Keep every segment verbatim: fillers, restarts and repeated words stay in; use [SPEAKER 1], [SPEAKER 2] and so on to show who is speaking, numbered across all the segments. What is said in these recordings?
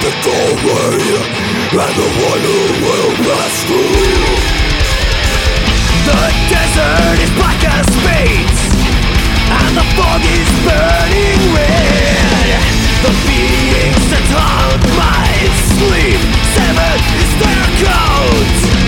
[SPEAKER 1] the doorway, and the one who will pass through.
[SPEAKER 2] The desert is black as fate, and the fog is burning red. The beings that haunt my sleep, seven is their code.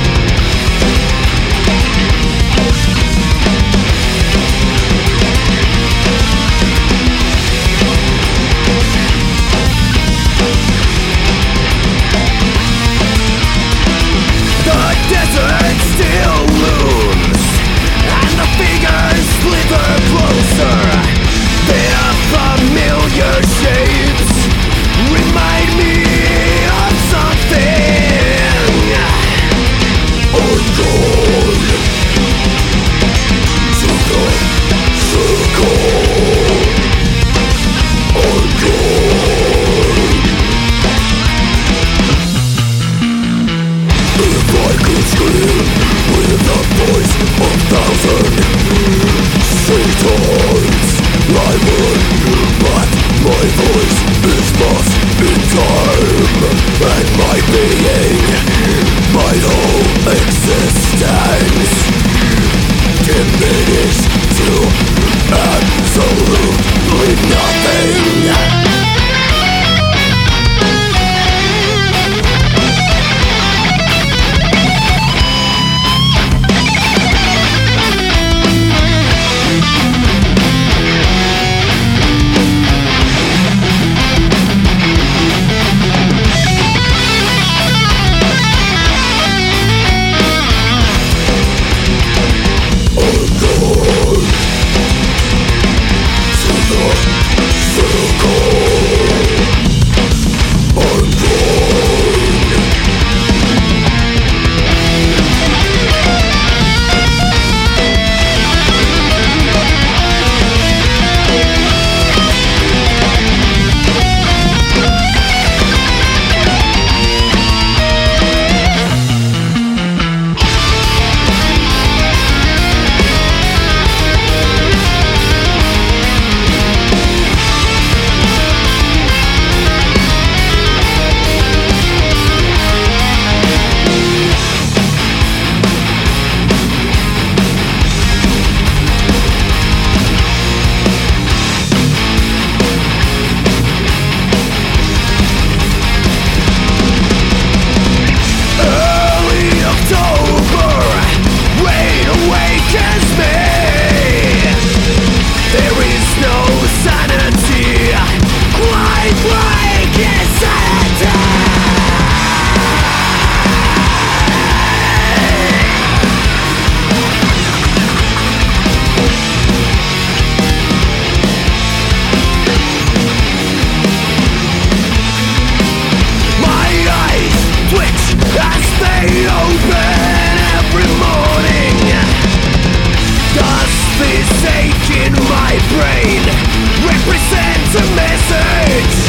[SPEAKER 2] Desert still looms, and the fingers slither closer. Their familiar shapes remind me of something.
[SPEAKER 1] Unknown to the circle. Unknown. If I could scream with the voice of thousand Satans, I would, but my voice is lost in time, and my being, my whole existence, diminished to absolutely nothing.
[SPEAKER 2] This ache in my brain represents a message.